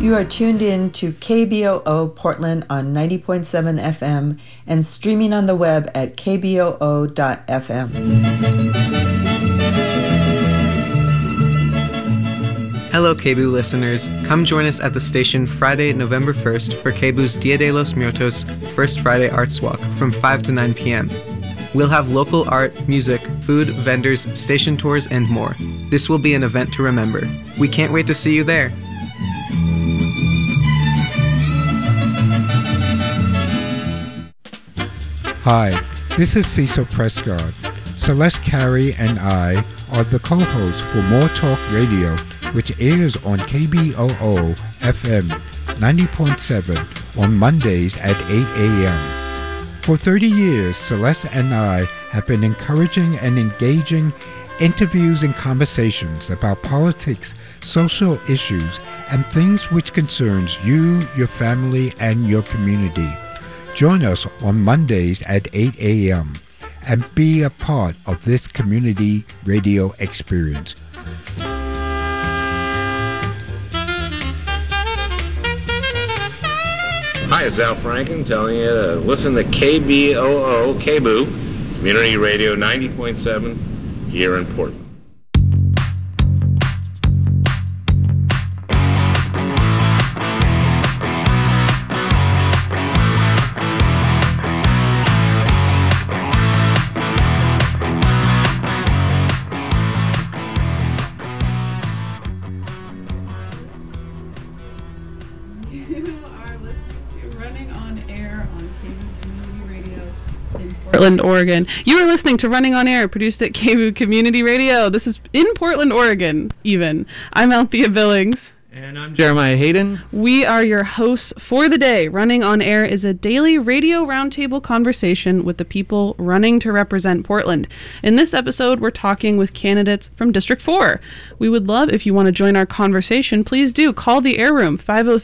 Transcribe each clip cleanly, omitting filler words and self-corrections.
You are tuned in to KBOO Portland on 90.7 FM and streaming on the web at kboo.fm. Hello, KBOO listeners. Come join us at the station Friday, November 1st for KBOO's Dia de los Muertos First Friday Arts Walk from 5 to 9 p.m. We'll have local art, music, food, vendors, station tours, and more. This will be an event to remember. We can't wait to see you there. Hi, this is Cecil Prescott. Celeste Carey and I are the co-hosts for More Talk Radio, which airs on KBOO FM 90.7 on Mondays at 8 a.m. For 30 years, Celeste and I have been encouraging and engaging interviews and conversations about politics, social issues, and things which concerns you, your family, and your community. Join us on Mondays at 8 a.m. and be a part of this community radio experience. Hi, it's Al Franken telling you to listen to KBOO, Community Radio 90.7 here in Portland. Portland, Oregon. You are listening to Running on Air, produced at KBOO Community Radio. This is in Portland, Oregon, even. I'm Althea Billings. And I'm Jeremiah Hayden. We are your hosts for the day. Running on Air is a daily radio roundtable conversation with the people running to represent Portland. In this episode, we're talking with candidates from District 4. We would love if you want to join our conversation. Please do call the Air Room,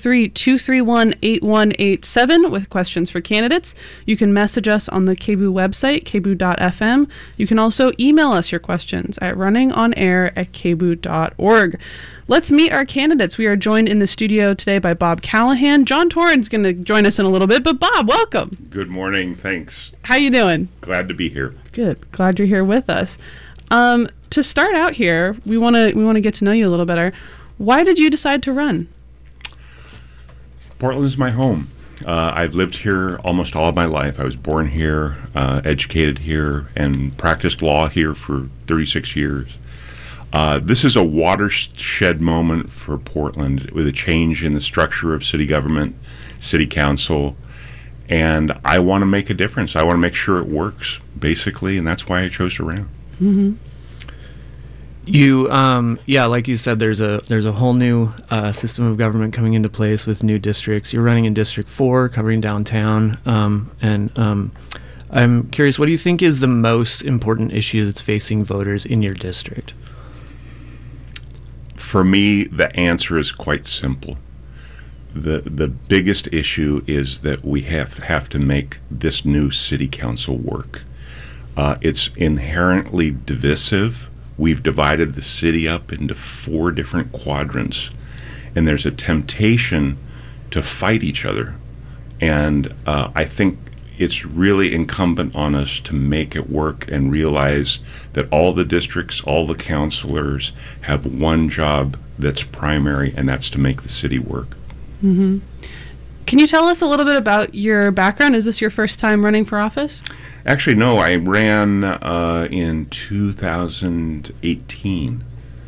503-231-8187 with questions for candidates. You can message us on the KBOO website, kboo.fm. You can also email us your questions at runningonair@kboo.org. Let's meet our candidates. We are joined in the studio today by Bob Callahan. John Torrance is going to join us in a little bit, but Bob, welcome. Good morning. Thanks. How you doing? Glad to be here. Good. Glad you're here with us. To start out here, we want to get to know you a little better. Why did you decide to run? Portland is my home. I've lived here almost all of my life. I was born here, educated here, and practiced law here for 36 years. This is a watershed moment for Portland with a change in the structure of city government, city council, and I want to make a difference. I want to make sure it works, basically, and that's why I chose to run. Mm-hmm. You, like you said, there's a whole new system of government coming into place with new districts. You're running in District 4, covering downtown, and I'm curious, what do you think is the most important issue that's facing voters in your district? For me, the answer is quite simple. The biggest issue is that we have to make this new city council work. It's inherently divisive. We've divided the city up into 4 different quadrants, and there's a temptation to fight each other. And I think it's really incumbent on us to make it work and realize that all the districts, all the councilors have one job that's primary, and that's to make the city work. Mm-hmm. Can you tell us a little bit about your background? Is this your first time running for office? Actually, no. I ran in 2018.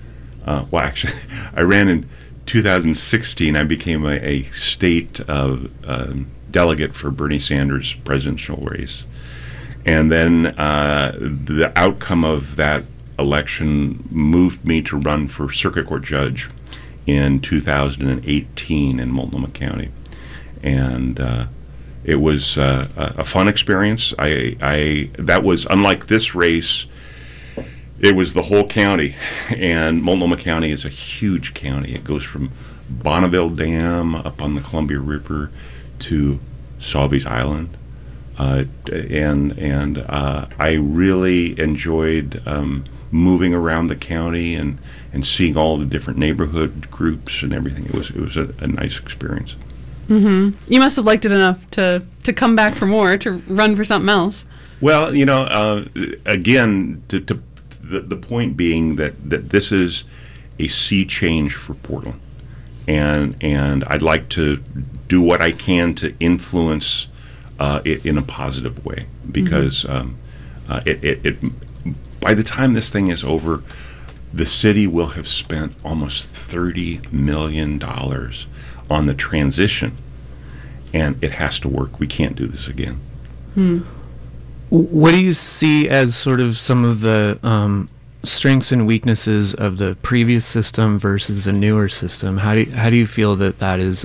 I ran in 2016. I became a state delegate for Bernie Sanders' presidential race. And then the outcome of that election moved me to run for circuit court judge in 2018 in Multnomah County. And it was a fun experience. That was, unlike this race, it was the whole county. And Multnomah County is a huge county. It goes from Bonneville Dam up on the Columbia River to Sauvies Island, and I really enjoyed moving around the county and seeing all the different neighborhood groups and everything. It was a nice experience. You must have liked it enough to come back for more, to run for something else. Well, again, the point being that this is a sea change for Portland, and I'd like to do what I can to influence it in a positive way, because it by the time this thing is over, the city will have spent almost $30 million on the transition, and it has to work. We can't do this again. What do you see as sort of some of the strengths and weaknesses of the previous system versus a newer system? How do you feel that is?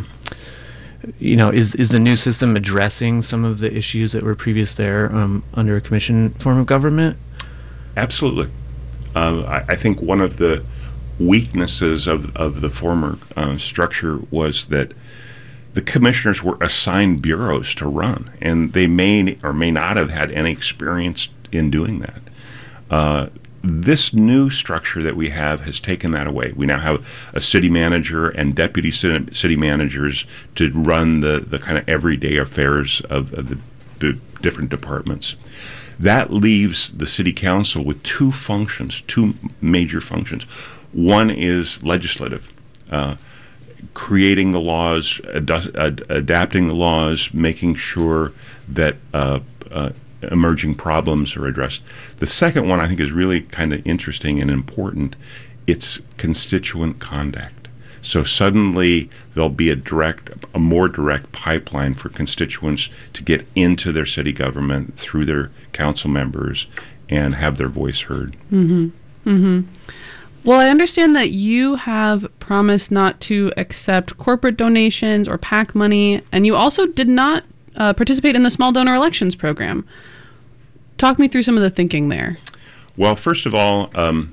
Is the new system addressing some of the issues that were previous there under a commission form of government? Absolutely. I think one of the weaknesses of the former structure was that the commissioners were assigned bureaus to run, and they may or may not have had any experience in doing that. This new structure that we have has taken that away. We now have a city manager and deputy city managers to run the kind of everyday affairs of the different departments. That leaves the city council with two major functions. One is legislative, creating the laws, adapting the laws, making sure that emerging problems are addressed. The second one I think is really kind of interesting and important. It's constituent contact. So suddenly there'll be a more direct pipeline for constituents to get into their city government through their council members and have their voice heard. Well, I understand that you have promised not to accept corporate donations or PAC money, and you also did not participate in the small donor elections program. Talk me through some of the thinking there. Well, first of all,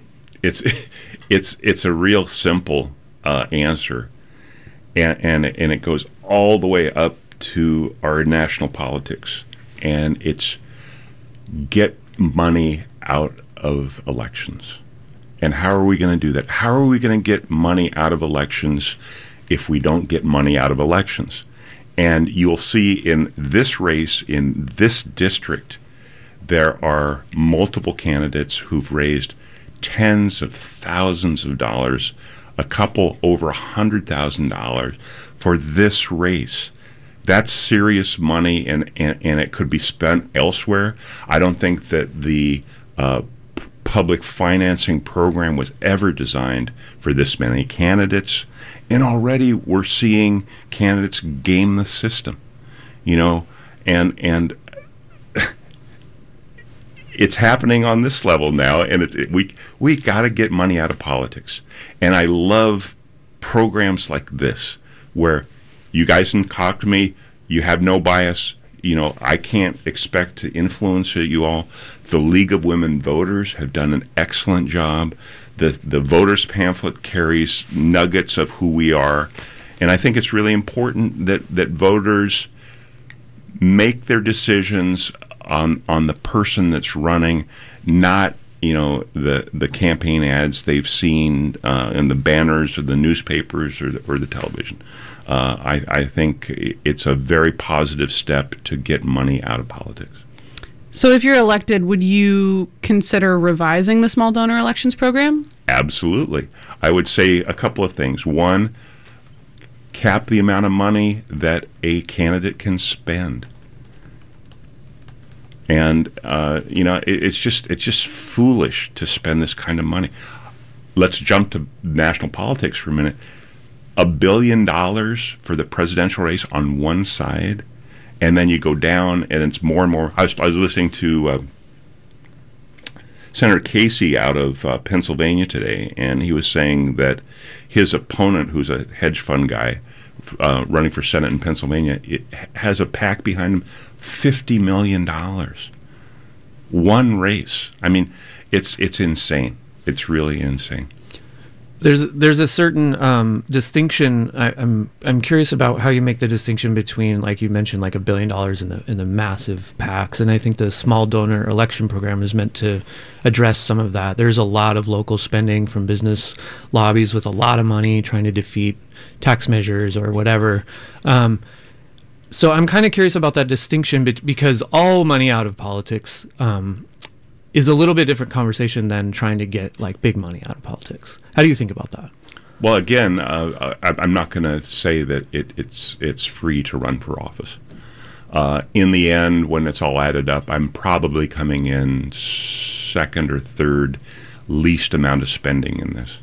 it's a real simple answer, and it goes all the way up to our national politics, and it's get money out of elections. And how are we going to do that? How are we going to get money out of elections if we don't get money out of elections? And you'll see in this race, in this district, there are multiple candidates who've raised tens of thousands of dollars, a couple over $100,000 for this race. That's serious money, and it could be spent elsewhere. I don't think that the public financing program was ever designed for this many candidates, and already we're seeing candidates game the system, and it's happening on this level now, and we got to get money out of politics. And I love programs like this where you guys can talk to me. You have no bias. I can't expect to influence you all. The League of Women Voters have done an excellent job. The voters pamphlet carries nuggets of who we are, and I think it's really important that voters make their decisions on the person that's running, not the campaign ads they've seen in the banners or the newspapers or the television. I think it's a very positive step to get money out of politics. So if you're elected, would you consider revising the small donor elections program? Absolutely. I would say a couple of things. One, cap the amount of money that a candidate can spend. And it's just foolish to spend this kind of money. Let's jump to national politics for a minute. $1 billion for the presidential race on one side, and then you go down, and it's more and more. I was listening to Senator Casey out of Pennsylvania today, and he was saying that his opponent, who's a hedge fund guy running for Senate in Pennsylvania, it has a PAC behind him, $50 million. One race. I mean, it's insane. It's really insane. There's a certain distinction. I'm curious about how you make the distinction between, like you mentioned, like $1 billion in the massive PACs, and I think the small donor election program is meant to address some of that. There's a lot of local spending from business lobbies with a lot of money trying to defeat tax measures or whatever. So I'm kind of curious about that distinction because all money out of politics is a little bit different conversation than trying to get like big money out of politics. How do you think about that? Well, again, I'm not going to say that it's free to run for office. In the end, when it's all added up, I'm probably coming in second or third least amount of spending in this.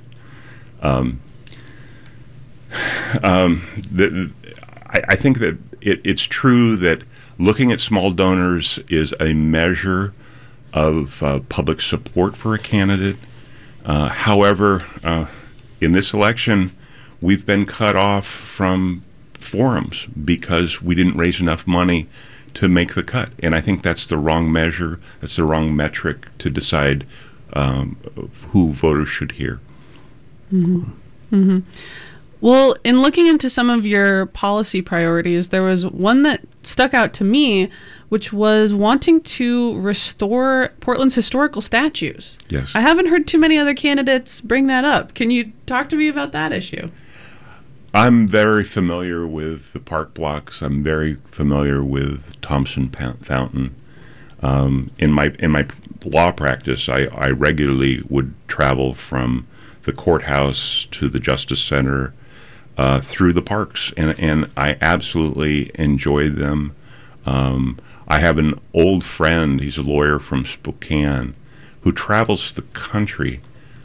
I think that it's true that looking at small donors is a measure of public support for a candidate. However, in this election, we've been cut off from forums because we didn't raise enough money to make the cut. And I think that's the wrong measure. That's the wrong metric to decide who voters should hear. Mm-hmm. Mm-hmm. Well, in looking into some of your policy priorities, there was one that stuck out to me, which was wanting to restore Portland's historical statues. Yes. I haven't heard too many other candidates bring that up. Can you talk to me about that issue? I'm very familiar with the park blocks. I'm very familiar with Thompson Fountain. In my law practice, I regularly would travel from the courthouse to the Justice Center through the parks, and I absolutely enjoy them. I have an old friend, he's a lawyer from Spokane, who travels the country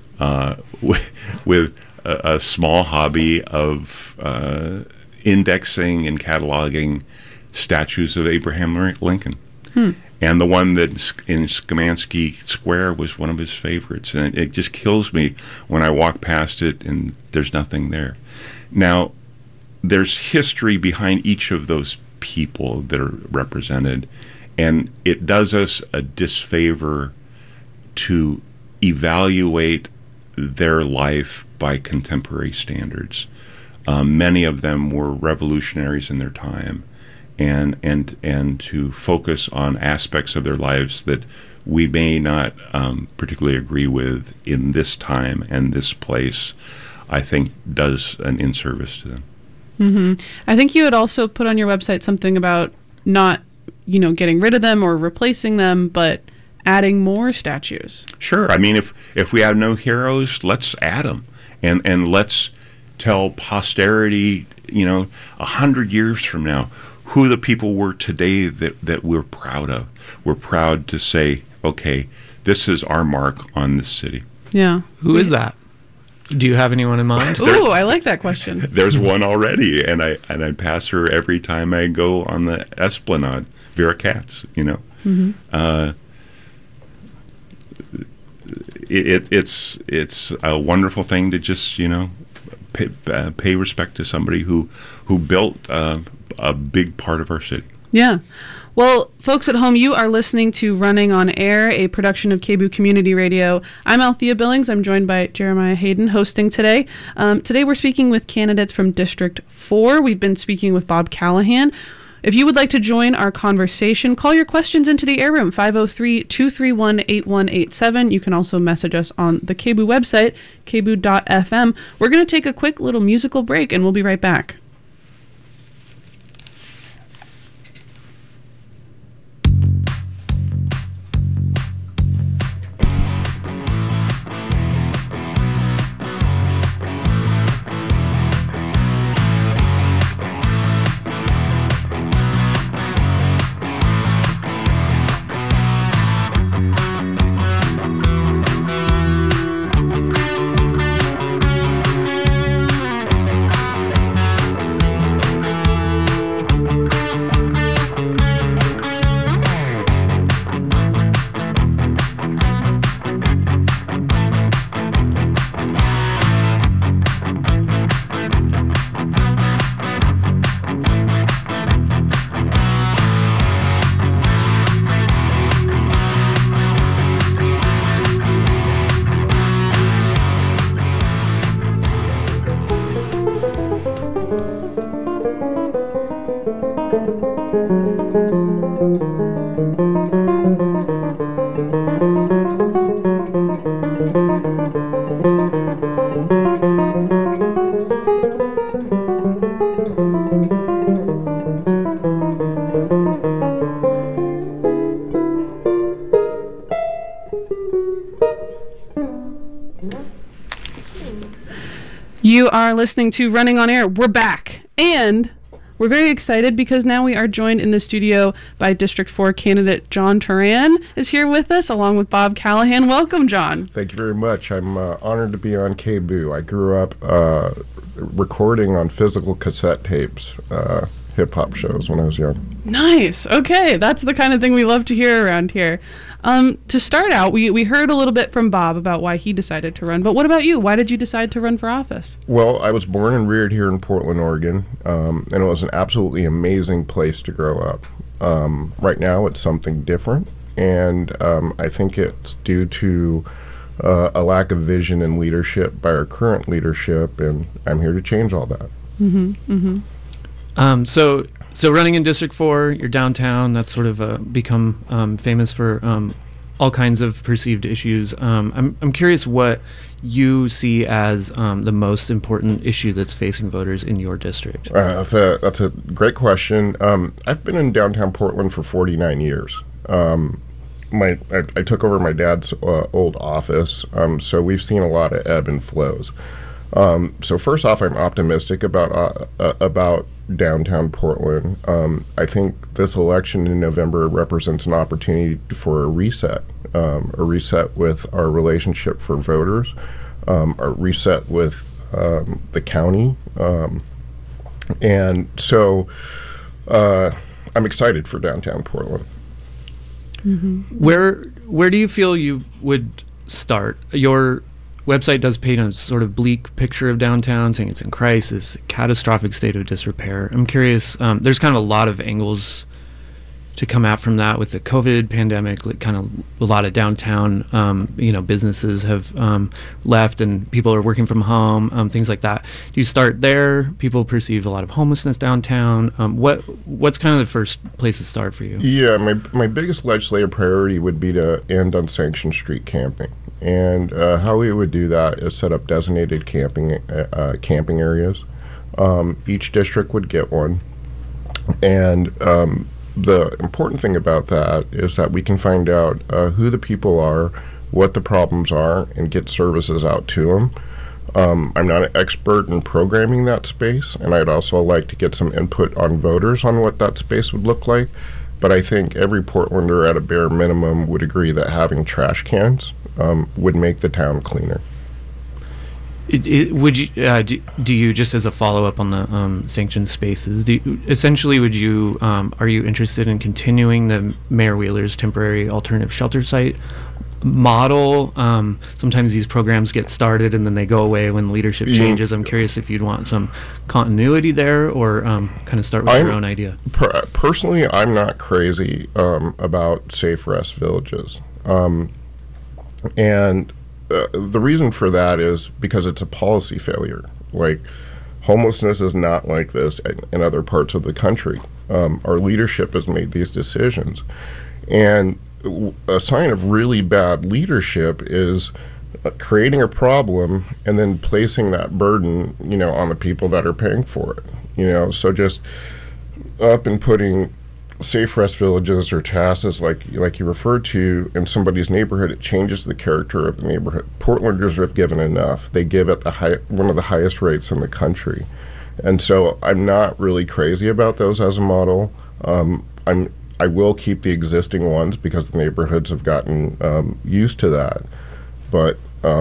with a small hobby of indexing and cataloging statues of Abraham Lincoln. And the one that in Szymanski Square was one of his favorites. And it just kills me when I walk past it and there's nothing there. Now, there's history behind each of those people that are represented, and it does us a disfavor to evaluate their life by contemporary standards. Many of them were revolutionaries in their time, and to focus on aspects of their lives that we may not particularly agree with in this time and this place, I think does an in-service to them. Mm-hmm. I think you had also put on your website something about not, getting rid of them or replacing them, but adding more statues. Sure. I mean, if we have no heroes, let's add them, and let's tell posterity, 100 years from now, who the people were today that we're proud of. We're proud to say, okay, this is our mark on this city. Yeah. Who is that? Do you have anyone in mind? Ooh, I like that question. There's one already, and I pass her every time I go on the Esplanade. Vera Katz, Mm-hmm. It's a wonderful thing to just pay respect to somebody who built a big part of our city. Yeah. Well, folks at home, you are listening to Running on Air, a production of KBOO Community Radio. I'm Althea Billings. I'm joined by Jeremiah Hayden hosting today. Today we're speaking with candidates from District 4. We've been speaking with Bob Callahan. If you would like to join our conversation, call your questions into the air room, 503-231-8187. You can also message us on the KBOO website, kboo.fm. We're going to take a quick little musical break, and we'll be right back. You are listening to Running on Air. We're back. And we're very excited because now we are joined in the studio by District 4 candidate John Turan is here with us, along with Bob Callahan. Welcome, John. Thank you very much. I'm honored to be on KBOO. I grew up recording on physical cassette tapes, hip-hop shows when I was young. Nice. Okay, that's the kind of thing we love to hear around here. To start out, we heard a little bit from Bob about why he decided to run, but what about you? Why did you decide to run for office? Well, I was born and reared here in Portland, Oregon, and it was an absolutely amazing place to grow up. Right now, it's something different, and I think it's due to a lack of vision and leadership by our current leadership, and I'm here to change all that. So running in District 4, you're downtown. That's sort of become famous for all kinds of perceived issues. I'm curious what you see as the most important issue that's facing voters in your district. That's a great question. I've been in downtown Portland for 49 years. I took over my dad's old office, so we've seen a lot of ebb and flows. So first off, I'm optimistic about downtown Portland. I think this election in November represents an opportunity for a reset with our relationship for voters, a reset with the county, and so I'm excited for downtown Portland. Where do you feel you would start? Your website does paint a sort of bleak picture of downtown, saying it's in crisis, catastrophic state of disrepair. I'm curious, there's kind of a lot of angles to come out from that with the COVID pandemic, like kind of a lot of downtown, businesses have left and people are working from home, things like that. Do you start there? People perceive a lot of homelessness downtown. What's kind of the first place to start for you? Yeah, my biggest legislative priority would be to end unsanctioned street camping. And how we would do that is set up designated camping areas. Each district would get one. And the important thing about that is that we can find out who the people are, what the problems are, and get services out to them. I'm not an expert in programming that space, and I'd also like to get some input on voters on what that space would look like. But I think every Portlander at a bare minimum would agree that having trash cans would make the town cleaner. Would you do you, just as a follow-up on the sanctioned spaces, are you interested in continuing the Mayor Wheeler's temporary alternative shelter site model? Sometimes these programs get started and then they go away when leadership changes. I'm curious if you'd want some continuity there, or kind of start with your own idea. Personally, I'm not crazy about safe rest villages. And the reason for that is because it's a policy failure. Like, homelessness is not like this in other parts of the country. Our leadership has made these decisions. And a sign of really bad leadership is creating a problem and then placing that burden, on the people that are paying for it. So just up and putting safe rest villages or TASs, like you referred to, in somebody's neighborhood, it changes the character of the neighborhood. Portlanders have given enough. They give at one of the highest rates in the country. And so I'm not really crazy about those as a model. I will keep the existing ones because the neighborhoods have gotten used to that. But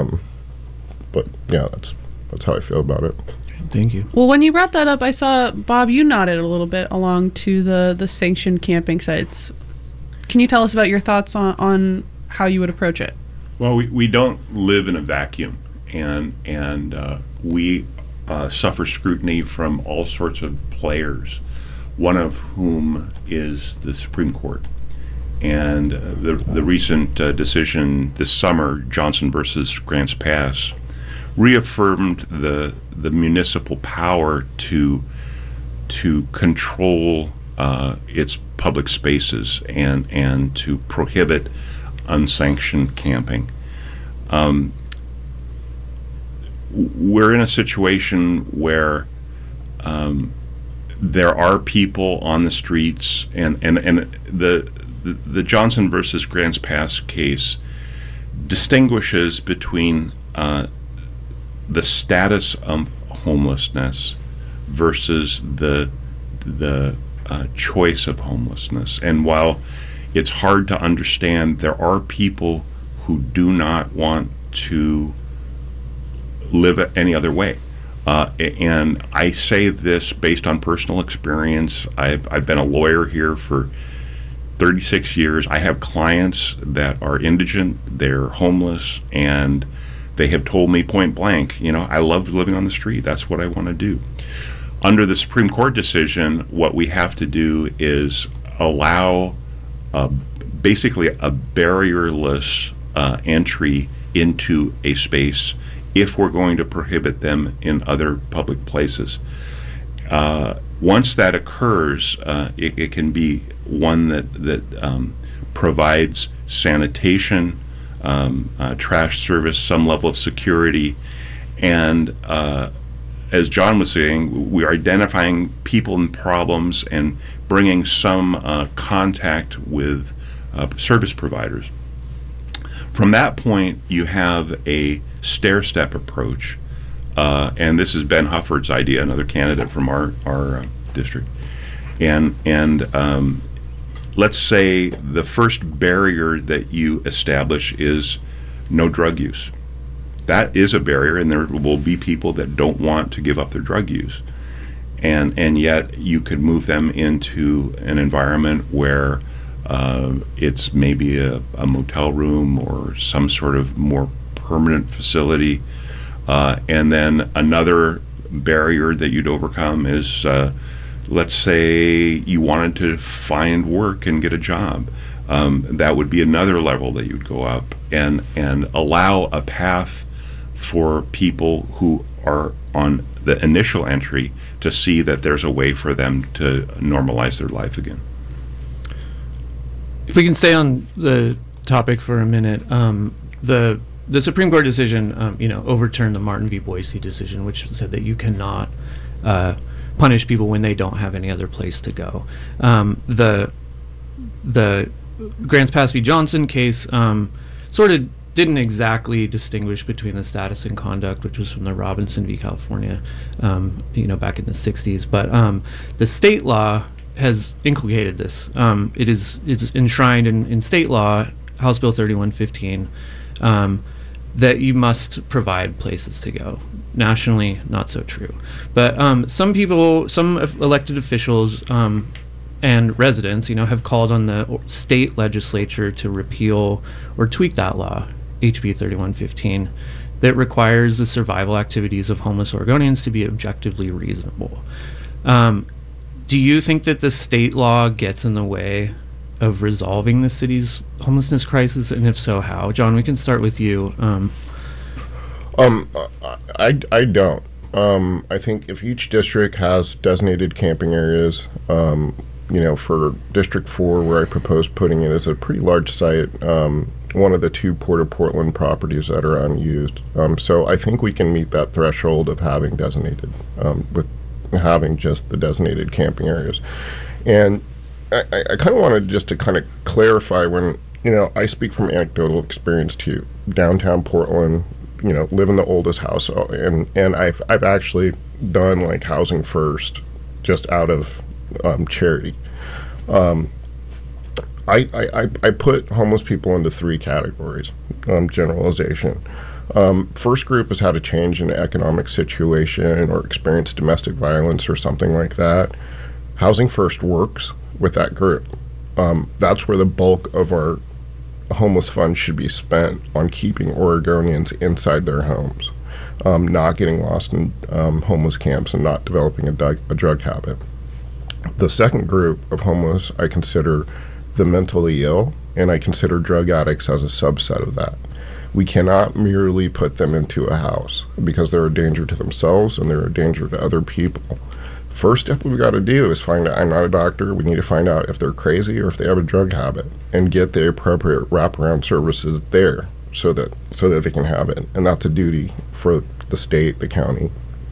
yeah, that's how I feel about it. Thank you. Well, when you brought that up, I saw, Bob, you nodded a little bit along to the sanctioned camping sites. Can you tell us about your thoughts on how you would approach it? Well, we don't live in a vacuum, and we suffer scrutiny from all sorts of players, one of whom is the Supreme Court. And the recent decision this summer, Johnson versus Grants Pass, reaffirmed the municipal power to control its public spaces and to prohibit unsanctioned camping. We're in a situation where there are people on the streets, and the Johnson versus Grants Pass case distinguishes between the status of homelessness versus the choice of homelessness. And while it's hard to understand, there are people who do not want to live any other way. And I say this based on personal experience. I've been a lawyer here for 36 years. I have clients that are indigent, they're homeless, and they have told me point blank, I love living on the street. That's what I want to do. Under the Supreme Court decision, what we have to do is allow basically a barrierless entry into a space if we're going to prohibit them in other public places. Once that occurs, it can be one that provides sanitation, trash service, some level of security, and as John was saying, we're identifying people and problems and bringing some contact with service providers. From that point, you have a stair-step approach, and this is Ben Hufford's idea, another candidate from our district. And let's say the first barrier that you establish is no drug use. That is a barrier, and there will be people that don't want to give up their drug use. And yet you could move them into an environment where it's maybe a motel room or some sort of more permanent facility. And then another barrier that you'd overcome is, let's say you wanted to find work and get a job. That would be another level that you'd go up and allow a path for people who are on the initial entry to see that there's a way for them to normalize their life again. If we can stay on the topic for a minute, the Supreme Court decision, overturned the Martin v. Boise decision, which said that you cannot punish people when they don't have any other place to go. The Grants Pass v. Johnson case sort of didn't exactly distinguish between the status and conduct, which was from the Robinson v. California, back in the 60s. But the state law has inculcated this. It's enshrined in state law, House Bill 3115, that you must provide places to go. Nationally, not so true. But some elected officials and residents, have called on the state legislature to repeal or tweak that law, HB 3115, that requires the survival activities of homeless Oregonians to be objectively reasonable. Do you think that the state law gets in the way of resolving the city's homelessness crisis, and if so, how? John, we can start with you. I don't. I think if each district has designated camping areas, for District 4, where I propose putting it, is a pretty large site, one of the two Port of Portland properties that are unused. So I think we can meet that threshold of having designated, with having just the designated camping areas. And I kind of wanted just to kind of clarify when, I speak from anecdotal experience too. Downtown Portland, live in the oldest house, and I've actually done like Housing First just out of charity. I put homeless people into three categories, generalization. First group has had a change in the economic situation or experienced domestic violence or something like that. Housing First works with that group. That's where the bulk of our homeless funds should be spent, on keeping Oregonians inside their homes, not getting lost in homeless camps and not developing a drug habit. The second group of homeless I consider the mentally ill, and I consider drug addicts as a subset of that. We cannot merely put them into a house because they're a danger to themselves and they're a danger to other people. First step we've got to do is find out. I'm not a doctor. We need to find out if they're crazy or if they have a drug habit and get the appropriate wraparound services there so that they can have it. And that's a duty for the state, the county,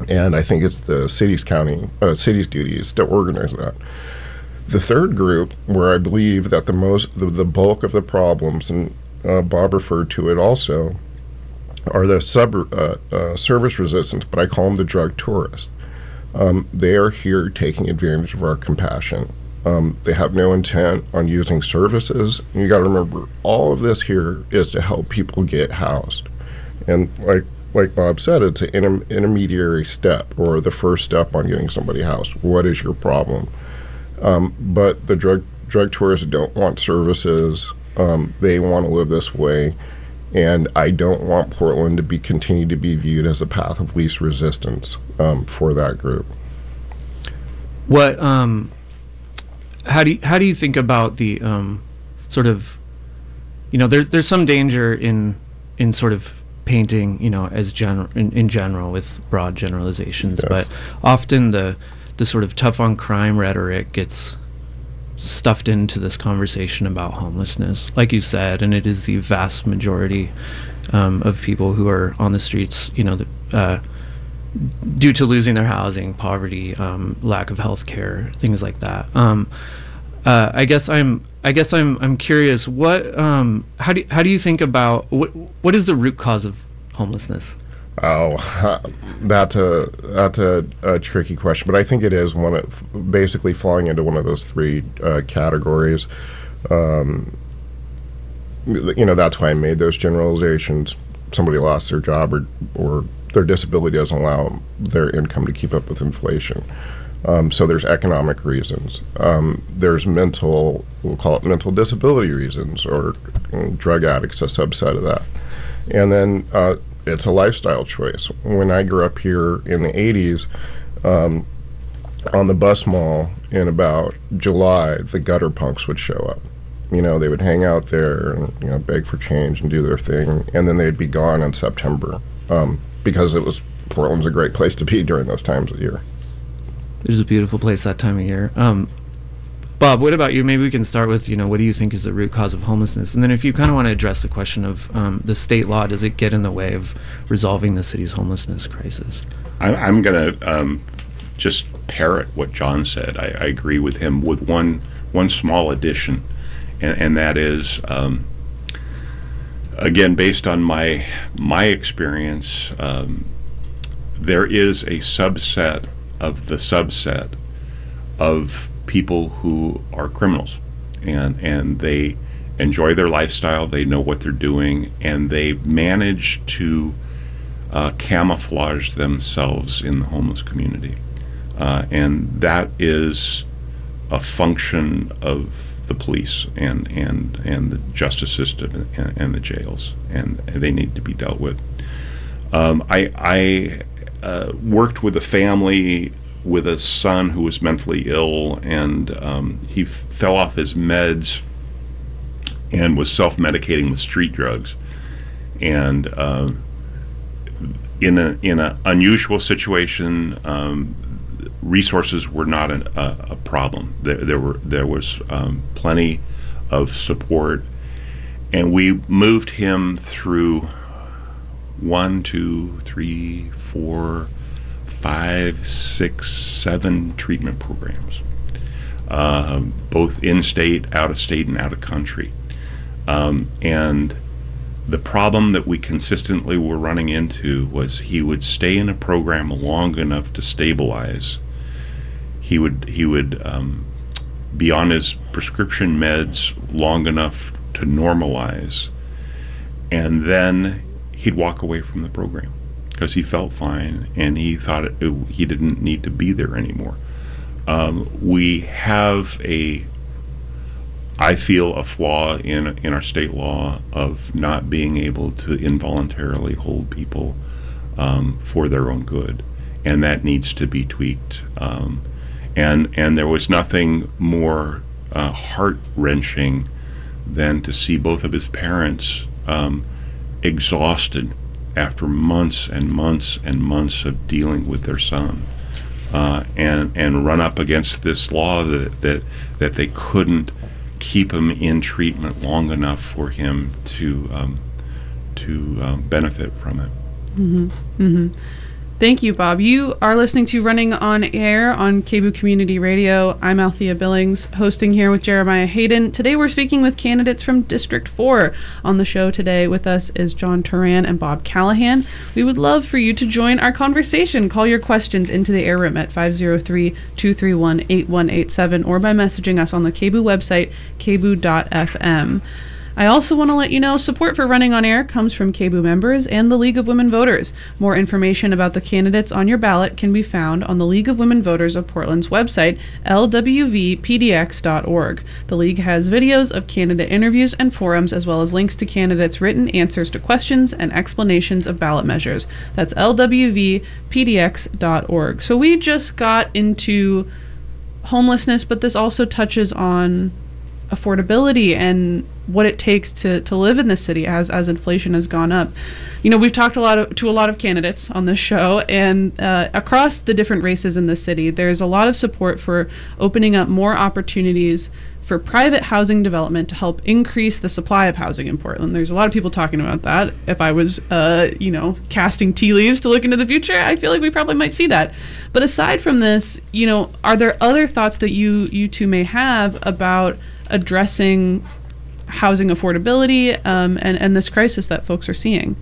And I think it's the city's duties to organize that. The third group, where I believe that the bulk of the problems, and Bob referred to it also, are the service resistance, but I call them the drug tourists. They are here taking advantage of our compassion. They have no intent on using services. You got to remember, all of this here is to help people get housed. And like Bob said, it's an intermediary step, or the first step on getting somebody housed. What is your problem? But the drug tourists don't want services. They want to live this way. And I don't want Portland to continue to be viewed as a path of least resistance for that group. What? How do you think about the sort of, there's some danger in sort of painting, as in general with broad generalizations, yes. But often the sort of tough on crime rhetoric gets stuffed into this conversation about homelessness, like you said, and it is the vast majority of people who are on the streets, due to losing their housing, poverty, lack of health care, things like that. I guess I'm curious. What? How do you think about what is the root cause of homelessness? Oh, that's a tricky question, but I think it is basically falling into one of those three categories. That's why I made those generalizations. Somebody lost their job, or their disability doesn't allow their income to keep up with inflation. So there's economic reasons. There's we'll call it mental disability reasons, or drug addicts, a subset of that. And then it's a lifestyle choice. When I grew up here in the 80s, on the bus mall in about July, the gutter punks would show up. They would hang out there and beg for change and do their thing, and then they'd be gone in September because Portland's a great place to be during those times of year. It is a beautiful place that time of year. Bob, what about you? Maybe we can start with, what do you think is the root cause of homelessness? And then if you kind of want to address the question of the state law, does it get in the way of resolving the city's homelessness crisis? I'm going to just parrot what John said. I agree with him with one small addition, and that is, again, based on my experience, there is a subset of the subset of people who are criminals, and they enjoy their lifestyle, they know what they're doing, and they manage to camouflage themselves in the homeless community. And that is a function of the police and the justice system and the jails, and they need to be dealt with. I worked with a family with a son who was mentally ill, and he fell off his meds and was self-medicating with street drugs. And in an unusual situation, resources were not a problem. There was plenty of support, and we moved him through 1, 2, 3, 4, 5, 6, 7 treatment programs, both in-state, out-of-state, and out-of-country. And the problem that we consistently were running into was he would stay in a program long enough to stabilize. He would be on his prescription meds long enough to normalize, and then he'd walk away from the program because he felt fine and he thought he didn't need to be there anymore. We have I feel a flaw in our state law of not being able to involuntarily hold people for their own good, and that needs to be tweaked. And there was nothing more heart-wrenching than to see both of his parents exhausted after months and months and months of dealing with their son, and run up against this law that they couldn't keep him in treatment long enough for him to benefit from it. Mm-hmm. Mm-hmm. Thank you, Bob. You are listening to Running on Air on KBOO Community Radio. I'm Althea Billings, hosting here with Jeremiah Hayden. Today we're speaking with candidates from District 4. On the show today with us is John Turan and Bob Callahan. We would love for you to join our conversation. Call your questions into the air room at 503-231-8187 or by messaging us on the KBOO website, kboo.fm. I also want to let you know support for Running on Air comes from KBOO members and the League of Women Voters. More information about the candidates on your ballot can be found on the League of Women Voters of Portland's website, lwvpdx.org. The League has videos of candidate interviews and forums, as well as links to candidates' written answers to questions and explanations of ballot measures. That's lwvpdx.org. So we just got into homelessness, but this also touches on affordability and what it takes to live in this city as inflation has gone up. You know, we've talked to a lot of candidates on this show, and across the different races in the city, there's a lot of support for opening up more opportunities for private housing development to help increase the supply of housing in Portland. There's a lot of people talking about that. If I was, casting tea leaves to look into the future, I feel like we probably might see that. But aside from this, are there other thoughts that you two may have about addressing housing affordability and this crisis that folks are seeing?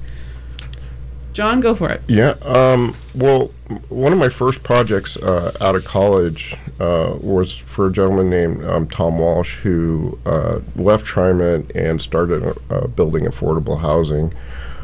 John, go for it. Yeah. Well, one of my first projects out of college was for a gentleman named Tom Walsh, who left TriMet and started building affordable housing.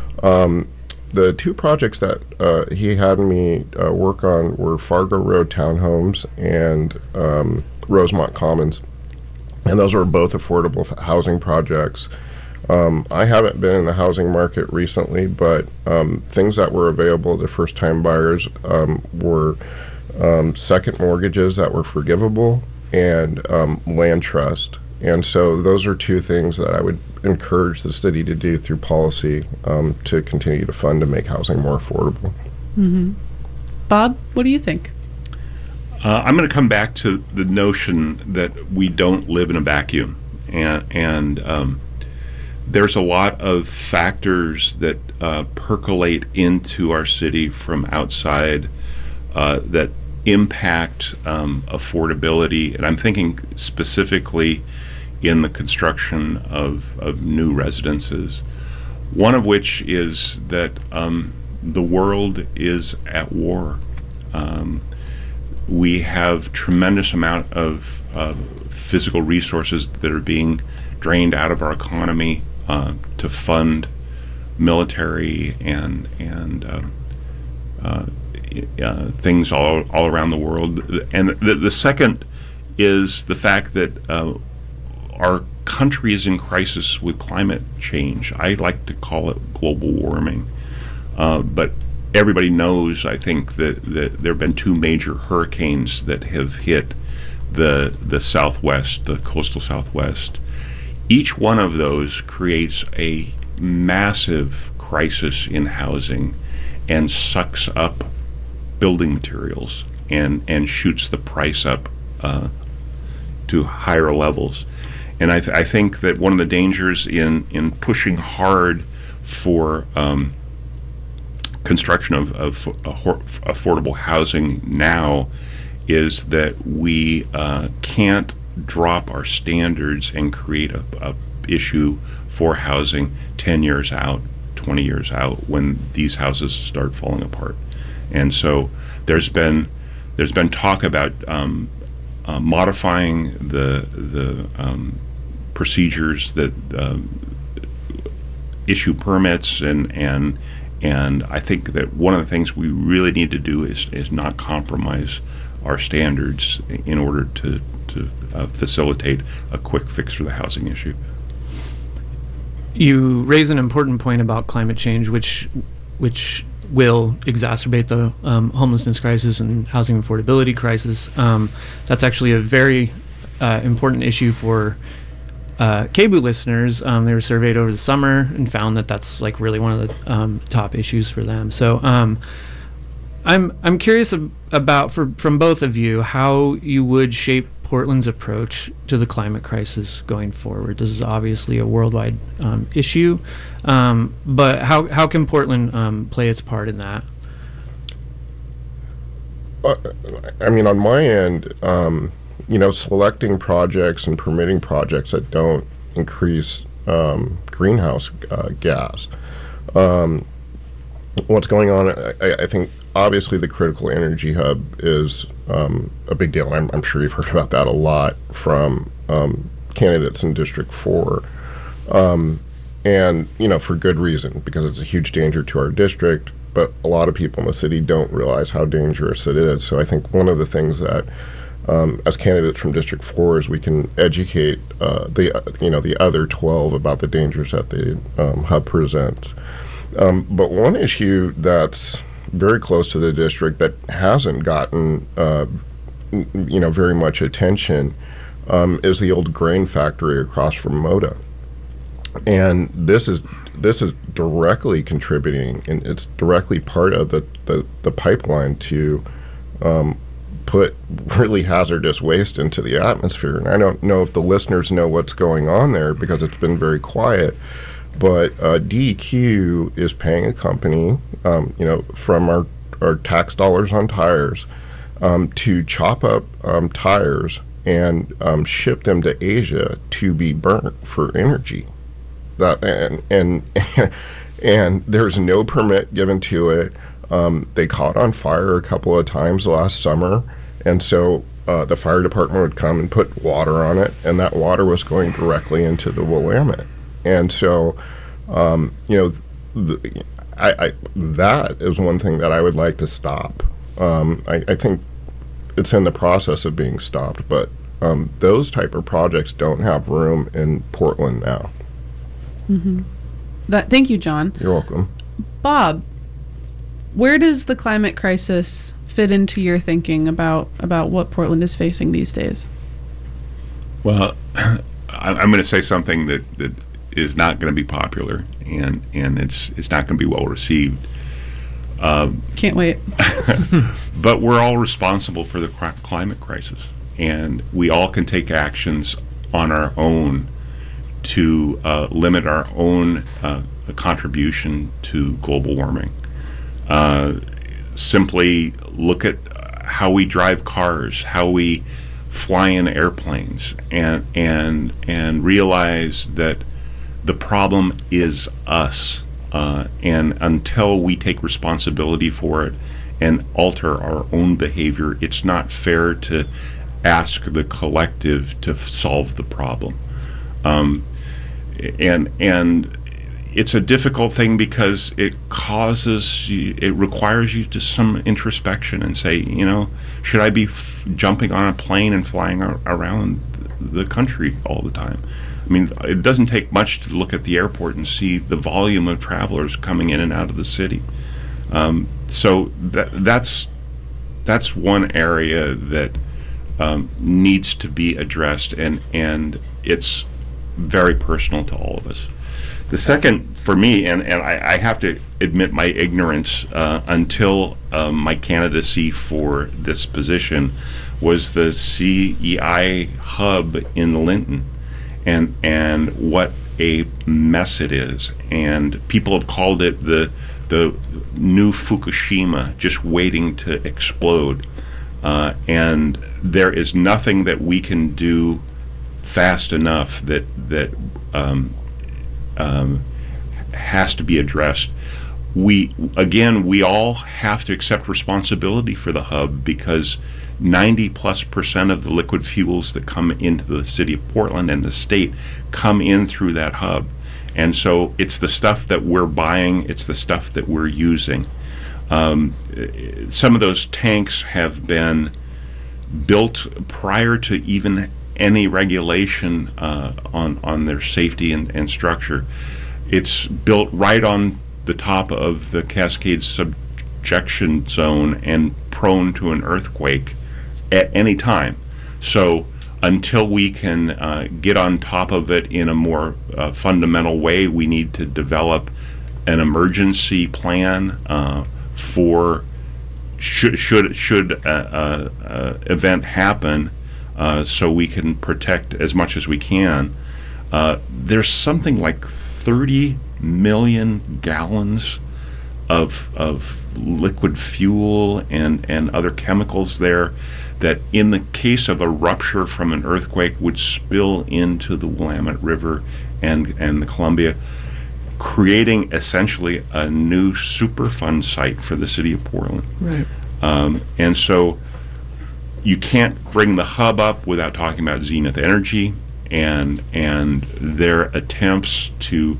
The two projects that he had me work on were Fargo Road Townhomes and Rosemont Commons. And those were both affordable housing projects. I haven't been in the housing market recently, but things that were available to first-time buyers were second mortgages that were forgivable and land trust. And so those are two things that I would encourage the city to do through policy to continue to fund to make housing more affordable. Mm-hmm. Bob, what do you think? I'm going to come back to the notion that we don't live in a vacuum, and there's a lot of factors that percolate into our city from outside that impact affordability, and I'm thinking specifically in the construction of new residences. One of which is that the world is at war. We have tremendous amount of physical resources that are being drained out of our economy to fund military and things all around the world. And the second is the fact that our country is in crisis with climate change. I like to call it global warming, but everybody knows, I think, that there have been two major hurricanes that have hit the Southwest, the coastal Southwest. Each one of those creates a massive crisis in housing and sucks up building materials and shoots the price up to higher levels. And I think that one of the dangers in pushing hard for construction of affordable housing now is that we can't drop our standards and create a issue for housing 10 years out, 20 years out, when these houses start falling apart. And so there's been talk about modifying the procedures that issue permits and I think that one of the things we really need to do is not compromise our standards in order to facilitate a quick fix for the housing issue. You raise an important point about climate change, which will exacerbate the homelessness crisis and housing affordability crisis. That's actually a very important issue for KBOO listeners. They were surveyed over the summer and found that that's like really one of the top issues for them. So I'm curious about from both of you how you would shape Portland's approach to the climate crisis going forward. This is obviously a worldwide issue, but how can Portland play its part in that? I mean, on my end, selecting projects and permitting projects that don't increase greenhouse gas. What's going on? I think obviously the critical energy hub is a big deal. I'm sure you've heard about that a lot from candidates in District 4. And, for good reason, because it's a huge danger to our district, but a lot of people in the city don't realize how dangerous it is. So I think one of the things that, as candidates from District 4, is we can educate the other 12 about the dangers that the hub presents. But one issue that's very close to the district that hasn't gotten, very much attention is the old grain factory across from MODA. And this is directly contributing, and it's directly part of the pipeline to put really hazardous waste into the atmosphere. And I don't know if the listeners know what's going on there because it's been very quiet, but DEQ is paying a company, from our tax dollars on tires, to chop up tires and ship them to Asia to be burnt for energy. And there's no permit given to it. They caught on fire a couple of times last summer, and so the fire department would come and put water on it, and that water was going directly into the Willamette. And so, that is one thing that I would like to stop. I think it's in the process of being stopped, but those type of projects don't have room in Portland now. Mm-hmm. Thank you, John. You're welcome. Bob, where does the climate crisis fit into your thinking about what Portland is facing these days? Well, I'm going to say something that is not going to be popular, and it's not going to be well received. Can't wait. But we're all responsible for the climate crisis, and we all can take actions on our own to limit our own contribution to global warming. Simply look at how we drive cars, how we fly in airplanes, and realize that the problem is us. And until we take responsibility for it and alter our own behavior, it's not fair to ask the collective to solve the problem. And it's a difficult thing because it requires you to some introspection and say, should I be jumping on a plane and flying around the country all the time? I mean, it doesn't take much to look at the airport and see the volume of travelers coming in and out of the city. So that's one area that needs to be addressed, and it's very personal to all of us. The second, for me, and I have to admit my ignorance until my candidacy for this position, was the CEI hub in Linton, and what a mess it is. And people have called it the new Fukushima, just waiting to explode. And there is nothing that we can do fast enough that has to be addressed. We all have to accept responsibility for the hub, because 90+% of the liquid fuels that come into the city of Portland and the state come in through that hub. And so it's the stuff that we're buying, it's the stuff that we're using. Some of those tanks have been built prior to even any regulation on their safety and structure. It's built right on the top of the Cascades subjection zone and prone to an earthquake at any time. So until we can get on top of it in a more fundamental way, we need to develop an emergency plan for should event happen, so we can protect as much as we can. There's something like 30 million gallons of liquid fuel and other chemicals there that in the case of a rupture from an earthquake would spill into the Willamette River and the Columbia, creating essentially a new Superfund site for the city of Portland. Right. And so you can't bring the hub up without talking about Zenith Energy and their attempts to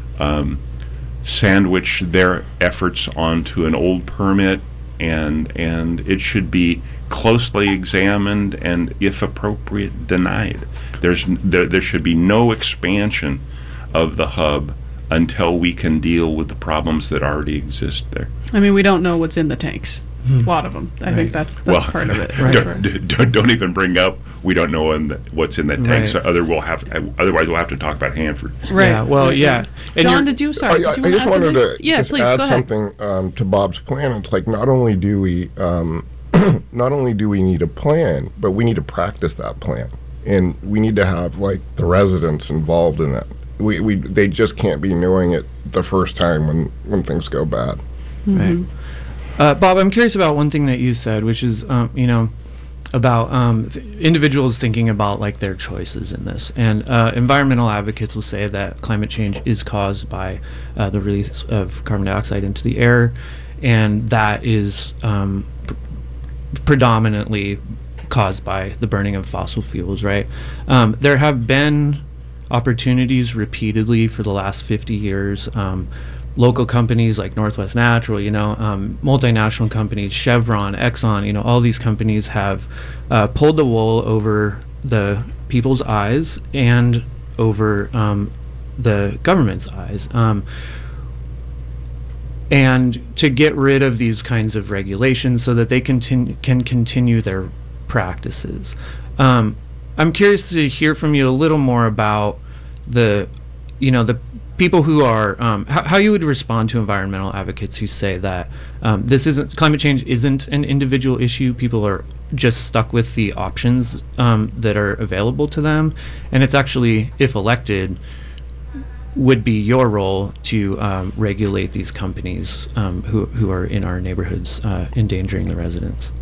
sandwich their efforts onto an old permit, and it should be closely examined and, if appropriate, denied. There should be no expansion of the hub until we can deal with the problems that already exist there. I mean, we don't know what's in the tanks. A lot of them. I think that's part of it. Right. Don't even bring up. We don't know what's in that tank. So otherwise, we'll have to talk about Hanford. Right. Yeah. Well, yeah. And John, did you? Sorry. I just wanted to please, add something to Bob's plan. It's like not only do we need a plan, but we need to practice that plan, and we need to have like the residents involved in it. They just can't be knowing it the first time when things go bad. Mm-hmm. Right. Bob, I'm curious about one thing that you said, which is, about individuals thinking about like their choices in this. And environmental advocates will say that climate change is caused by the release of carbon dioxide into the air, and that is predominantly caused by the burning of fossil fuels, right? There have been opportunities repeatedly for the last 50 years. Local companies like Northwest Natural, multinational companies, Chevron, Exxon, all these companies have pulled the wool over the people's eyes and over the government's eyes. And to get rid of these kinds of regulations so that they can continue their practices. I'm curious to hear from you a little more about the people who are how you would respond to environmental advocates who say that climate change isn't an individual issue. People are just stuck with the options that are available to them, and it's actually, if elected, would be your role to regulate these companies who are in our neighborhoods endangering the residents.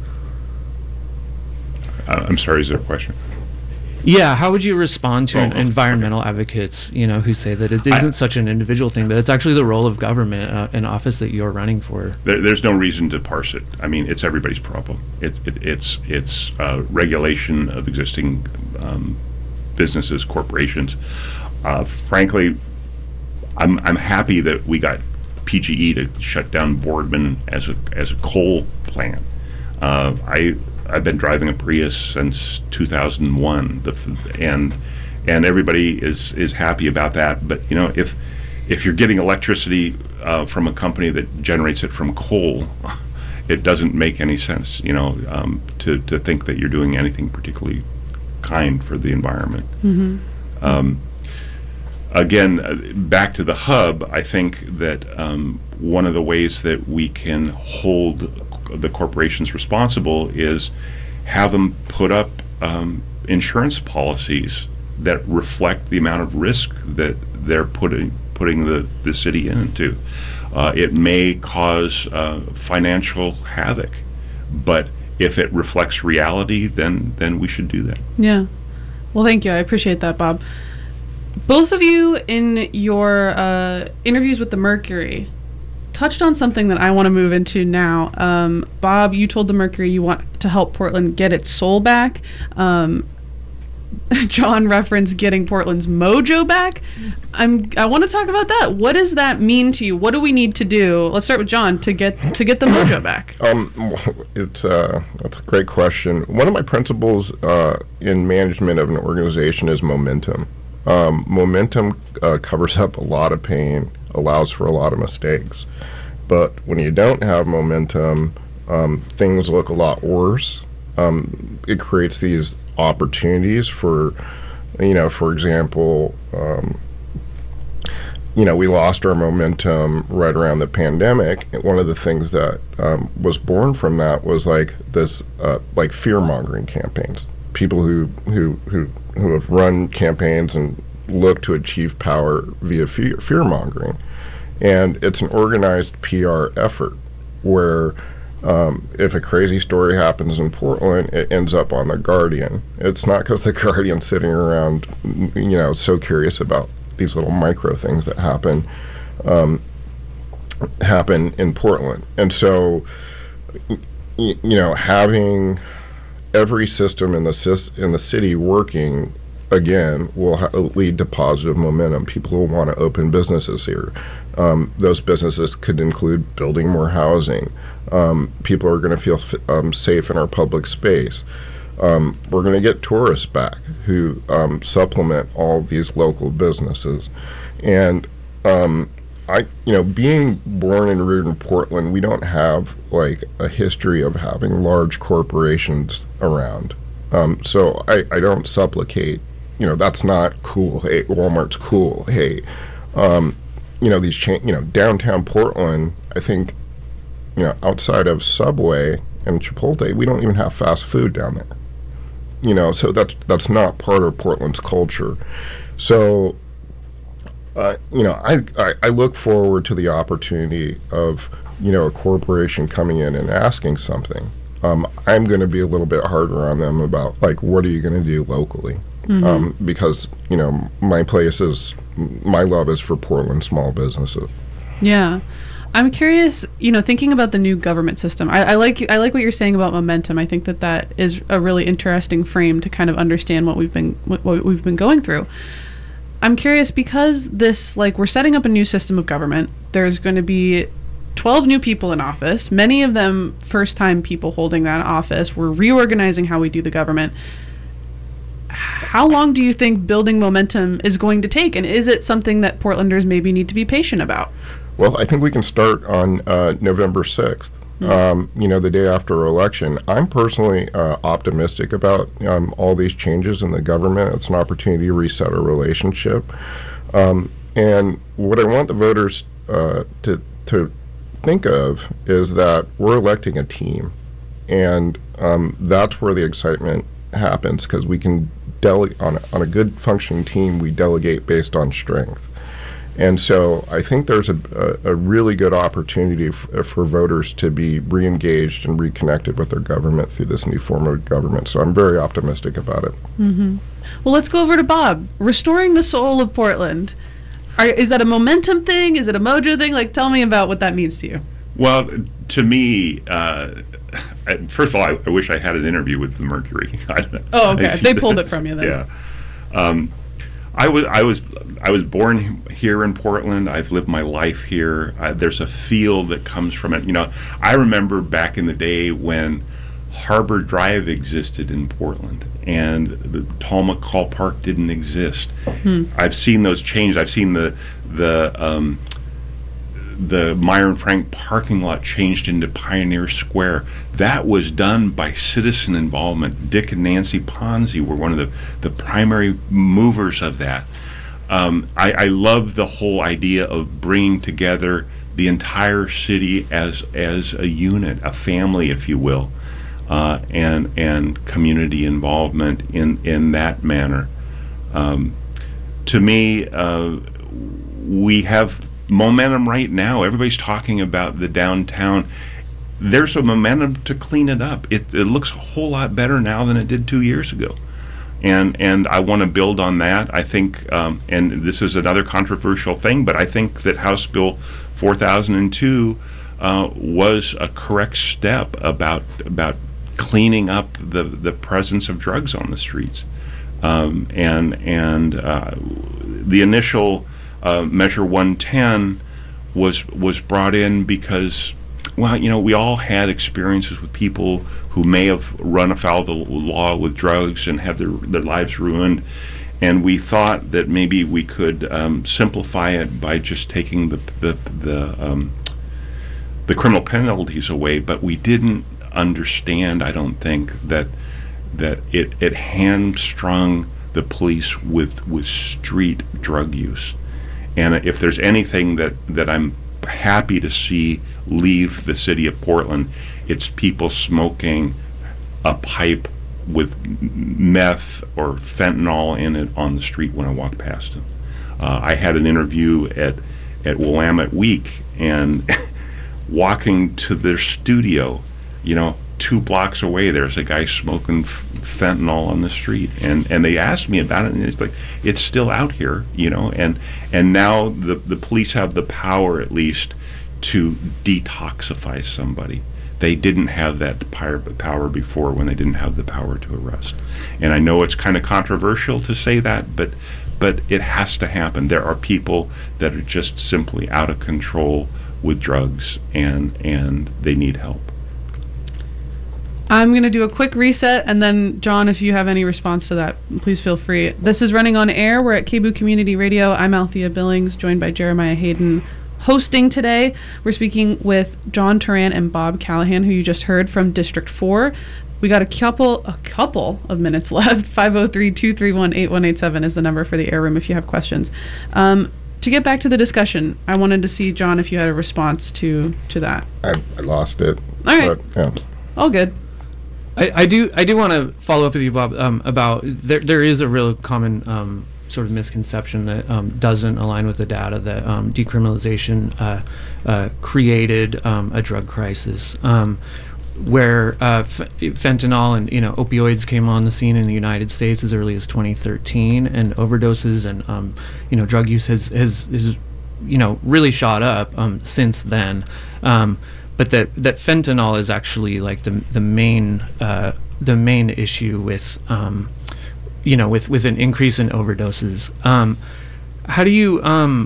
I'm sorry, is there a question? Yeah, how would you respond to environmental advocates, who say that it isn't such an individual thing, but it's actually the role of government, an office that you're running for? There's no reason to parse it. I mean, it's everybody's problem. It's regulation of existing businesses, corporations. Frankly, I'm happy that we got PGE to shut down Boardman as a coal plant. I've been driving a Prius since 2001, and everybody is happy about that. But if you're getting electricity from a company that generates it from coal, it doesn't make any sense. To think that you're doing anything particularly kind for the environment. Mm-hmm. Again, back to the hub. I think that one of the ways that we can hold the corporations responsible is have them put up insurance policies that reflect the amount of risk that they're putting the city into. It may cause financial havoc, but if it reflects reality, then we should do that. Yeah. Well, thank you. I appreciate that, Bob. Both of you, in your interviews with the Mercury, touched on something that I want to move into now. Bob, you told the Mercury you want to help Portland get its soul back. John referenced getting Portland's mojo back. I want to talk about that. What does that mean to you? What do we need to do? Let's start with John to get the mojo back. That's a great question. One of my principles in management of an organization is momentum. Momentum covers up a lot of pain, allows for a lot of mistakes. But when you don't have momentum, things look a lot worse. It creates these opportunities for example, we lost our momentum right around the pandemic. And one of the things that was born from that was like this, like fear-mongering campaigns. People who have run campaigns and look to achieve power via fear-mongering. And it's an organized PR effort where if a crazy story happens in Portland, it ends up on The Guardian. It's not because The Guardian's sitting around, so curious about these little micro things that happen in Portland. And so, having every system in the city working again will lead to positive momentum. People will want to open businesses here. Those businesses could include building more housing. People are going to feel safe in our public space. We're going to get tourists back who supplement all these local businesses. And being born and reared in Portland, we don't have like a history of having large corporations around. So I don't supplicate. That's not cool. Hey, Walmart's cool. Hey, downtown Portland, I think, outside of Subway and Chipotle, we don't even have fast food down there. So that's not part of Portland's culture. So, I look forward to the opportunity of, a corporation coming in and asking something. I'm going to be a little bit harder on them about, like, what are you going to do locally? Because, my love is for Portland small businesses. Yeah. I'm curious, thinking about the new government system. I like what you're saying about momentum. I think that is a really interesting frame to kind of understand what we've been going through. I'm curious because we're setting up a new system of government. There's going to be 12 new people in office, many of them first-time people holding that office. We're reorganizing how we do the government. How long do you think building momentum is going to take, and is it something that Portlanders maybe need to be patient about? Well, I think we can start on November 6th, the day after election. I'm personally optimistic about all these changes in the government. It's an opportunity to reset our relationship. And what I want the voters to think of is that we're electing a team. And that's where the excitement happens, because we can delegate on a good functioning team. We delegate based on strength. And so I think there's a really good opportunity for voters to be re-engaged and reconnected with their government through this new form of government. So I'm very optimistic about it. Mm-hmm. Well, let's go over to Bob. Restoring the soul of Portland. Is that a momentum thing? Is it a mojo thing? Like, tell me about what that means to you. Well, to me, first of all, I wish I had an interview with the Mercury. Oh, okay. They pulled it from you then. Yeah. I was born here in Portland. I've lived my life here. There's a feel that comes from it. I remember back in the day when Harbor Drive existed in Portland and the Tall McCall Park didn't exist. I've seen those change. I've seen the Myron Frank parking lot changed into Pioneer Square. That was done by citizen involvement. Dick and Nancy Ponzi were one of the primary movers of that. I love the whole idea of bringing together the entire city as a unit, a family, if you will, and community involvement in that manner. To me, we have momentum right now. Everybody's talking about the downtown. There's a momentum to clean it up. It looks a whole lot better now than it did 2 years ago. And I want to build on that. I think, and this is another controversial thing, but I think that House Bill 4002 was a correct step about cleaning up the presence of drugs on the streets. And the initial Measure 110 was brought in because, we all had experiences with people who may have run afoul of the law with drugs and had their lives ruined, and we thought that maybe we could simplify it by just taking the criminal penalties away, but we didn't understand, I don't think, that it hamstrung the police with street drug use. And if there's anything that I'm happy to see leave the city of Portland, it's people smoking a pipe with meth or fentanyl in it on the street when I walk past them. I had an interview at Willamette Week and walking to their studio, 2 blocks away, there's a guy smoking fentanyl on the street, and they asked me about it, and it's like, it's still out here, and now the police have the power, at least, to detoxify somebody. They didn't have that power before, when they didn't have the power to arrest. And I know it's kind of controversial to say that, but it has to happen. There are people that are just simply out of control with drugs, and they need help. I'm going to do a quick reset, and then, John, if you have any response to that, please feel free. This is Running on Air. We're at KBOO Community Radio. I'm Althea Billings, joined by Jeremiah Hayden. Hosting today, we're speaking with John Turan and Bob Callahan, who you just heard from District 4. We got a couple of minutes left. 503-231-8187 is the number for the air room if you have questions. To get back to the discussion, I wanted to see, John, if you had a response to that. I lost it. All right. But, yeah. All good. I do want to follow up with you, Bob, about there is a real common sort of misconception that doesn't align with the data that decriminalization created a drug crisis, where fentanyl and opioids came on the scene in the United States as early as 2013, and overdoses and drug use has really shot up since then. But that fentanyl is actually like the main issue with with an increase in overdoses. How do you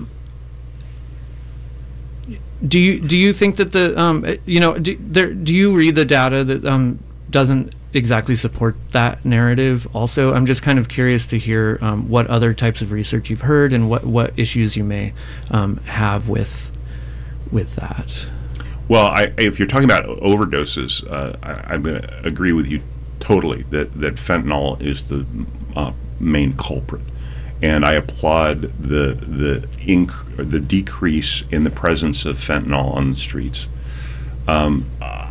do you think that do you read the data that doesn't exactly support that narrative? Also, I'm just kind of curious to hear what other types of research you've heard and what issues you may have with that. Well, if you're talking about overdoses, I'm going to agree with you totally that fentanyl is the main culprit, and I applaud the decrease in the presence of fentanyl on the streets. I'm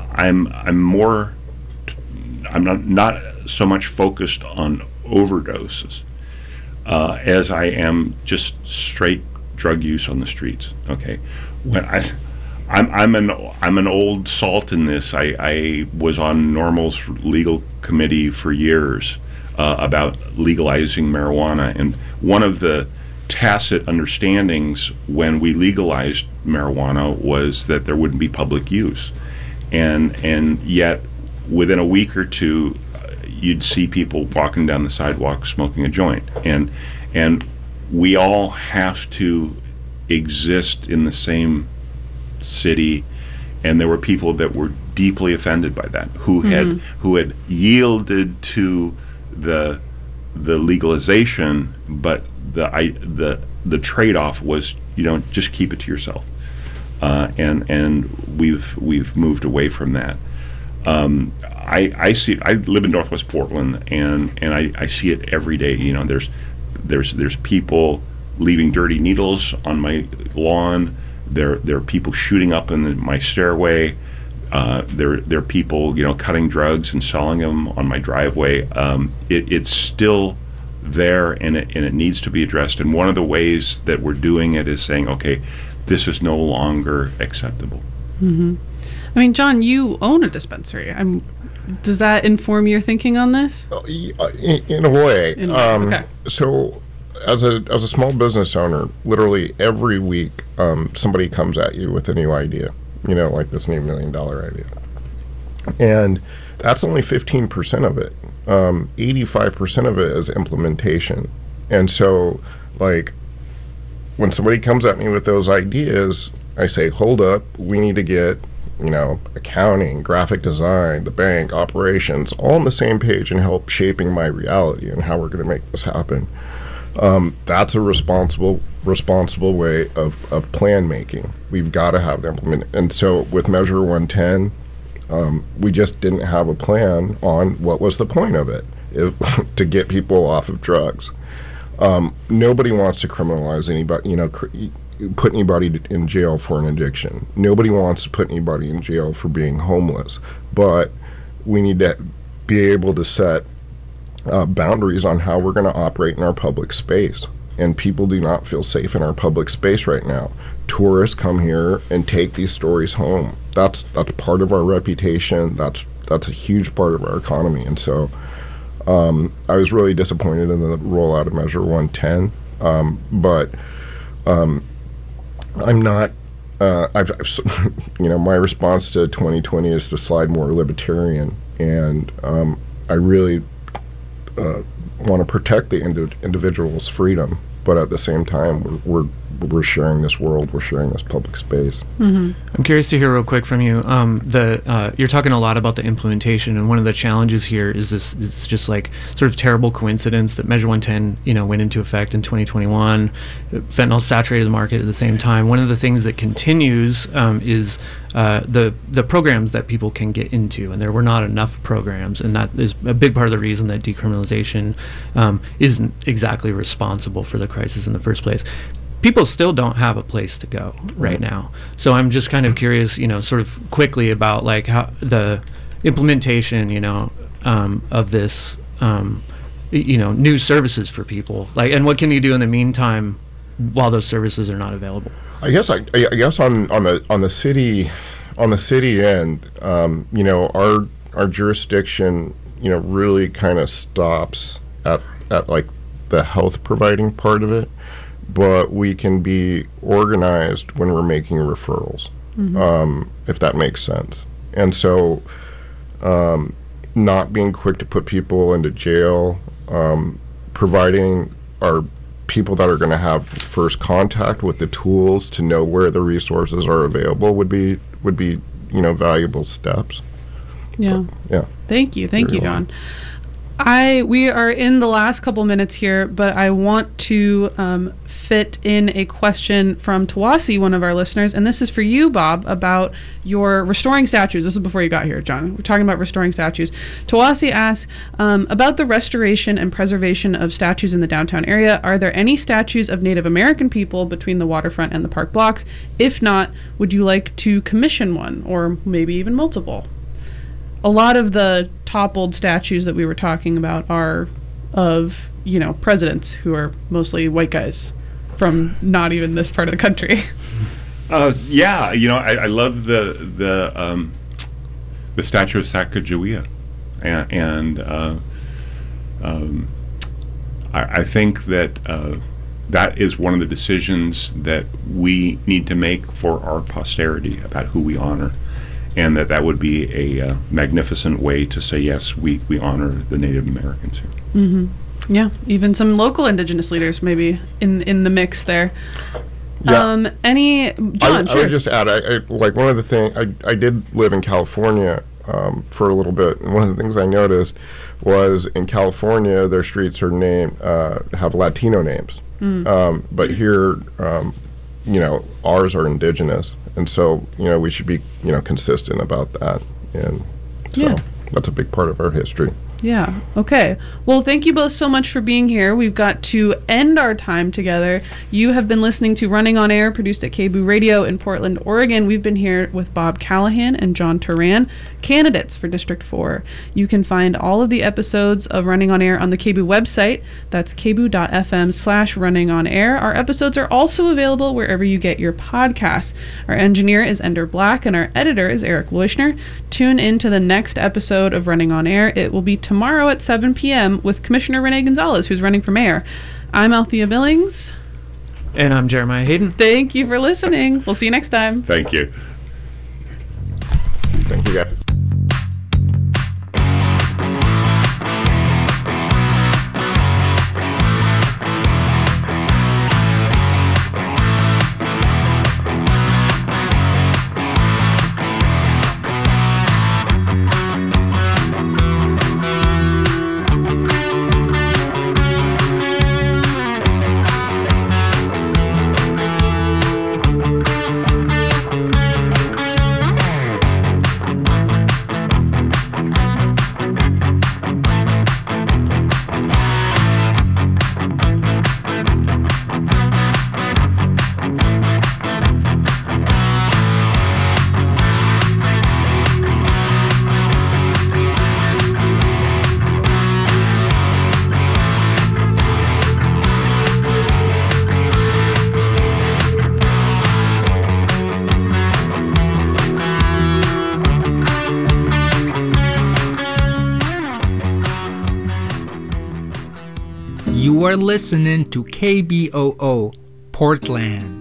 not so much focused on overdoses as I am just straight drug use on the streets. Okay, when I'm an old salt in this. I was on NORML's legal committee for years about legalizing marijuana, and one of the tacit understandings when we legalized marijuana was that there wouldn't be public use, and yet within a week or two you'd see people walking down the sidewalk smoking a joint, and we all have to exist in the same city, and there were people that were deeply offended by that, who had yielded to the legalization, but the trade-off was just keep it to yourself, and we've moved away from that. I see. I live in Northwest Portland, and I see it every day. There's people leaving dirty needles on my lawn. There are people shooting up in my stairway. There are people, cutting drugs and selling them on my driveway. It's still there, and it needs to be addressed. And one of the ways that we're doing it is saying, okay, this is no longer acceptable. Mm-hmm. I mean, John, you own a dispensary. Does that inform your thinking on this? In a way. Okay. So, as a small business owner, literally every week, somebody comes at you with a new idea, like this new $1 million idea. And that's only 15% of it. 85% of it is implementation. And so, when somebody comes at me with those ideas, I say, hold up, we need to get, accounting, graphic design, the bank, operations, all on the same page and help shaping my reality and how we're going to make this happen. That's a responsible way of plan making. We've got to have them implement. And so with Measure 110, we just didn't have a plan on what was the point of it to get people off of drugs. Nobody wants to criminalize anybody, put anybody in jail for an addiction. Nobody wants to put anybody in jail for being homeless. But we need to be able to set boundaries on how we're going to operate in our public space. and people do not feel safe in our public space right now. Tourists come here and take these stories home. That's part of our reputation. That's a huge part of our economy. And so I was really disappointed in the rollout of Measure 110. But I'm not. My response to 2020 is to slide more libertarian, and I really want to protect the individual's freedom, but at the same time, we're sharing this world, we're sharing this public space. Mm-hmm. I'm curious to hear real quick from you. You're talking a lot about the implementation, and one of the challenges here is this is just like sort of terrible coincidence that Measure 110, went into effect in 2021. Fentanyl saturated the market at the same time. One of the things that continues is the programs that people can get into, and there were not enough programs, and that is a big part of the reason that decriminalization isn't exactly responsible for the crisis in the first place. People still don't have a place to go right now. So I'm just kind of curious, sort of quickly about like how the implementation, of this, new services for people, like, and what can you do in the meantime while those services are not available? I guess on the city end, our jurisdiction, really kind of stops at like the health providing part of it. But we can be organized when we're making referrals, if that makes sense. And so not being quick to put people into jail, providing our people that are going to have first contact with the tools to know where the resources are available would be valuable steps. Yeah. But, yeah. Thank you, John. We are in the last couple minutes here, but I want to fit in a question from Tawasi, one of our listeners, and this is for you, Bob, about your restoring statues. This is before you got here, John. We're talking about restoring statues. Tawasi asks, about the restoration and preservation of statues in the downtown area, are there any statues of Native American people between the waterfront and the park blocks? If not, would you like to commission one, or maybe even multiple? A lot of the toppled statues that we were talking about are of, presidents who are mostly white guys from not even this part of the country. I love the statue of Sacagawea, and I think that that is one of the decisions that we need to make for our posterity about who we honor. And that would be a magnificent way to say, yes, we honor the Native Americans here. Mm-hmm. Yeah, even some local indigenous leaders maybe in the mix there. Yeah. John, I would just add, like one of the things, I did live in California for a little bit, and one of the things I noticed was in California, their streets are named, have Latino names. But here, ours are indigenous. And so, we should be, consistent about that. And so that's a big part of our history. Yeah. Okay. Well, thank you both so much for being here. We've got to end our time together. You have been listening to Running on Air, produced at KBOO Radio in Portland, Oregon. We've been here with Bob Callahan and John Turan, candidates for District 4. You can find all of the episodes of Running on Air on the KBOO website. That's kboo.fm/runningonair. Our episodes are also available wherever you get your podcasts. Our engineer is Ender Black, and our editor is Eric Leuschner. Tune in to the next episode of Running on Air. It will be tomorrow at 7 p.m. with Commissioner Renee Gonzalez, who's running for mayor. I'm Althea Billings. And I'm Jeremiah Hayden. Thank you for listening. We'll see you next time. Thank you. Thank you, guys. You are listening to KBOO Portland.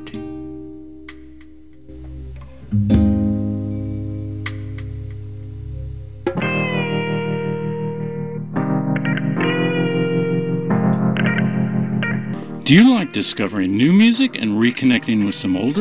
Do you like discovering new music and reconnecting with some older